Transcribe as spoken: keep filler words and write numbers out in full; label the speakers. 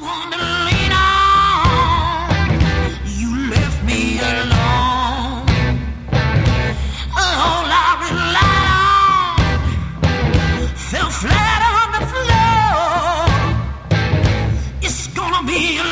Speaker 1: one to lean on. You left me alone. All I relied on fell flat on the floor. It's gonna be a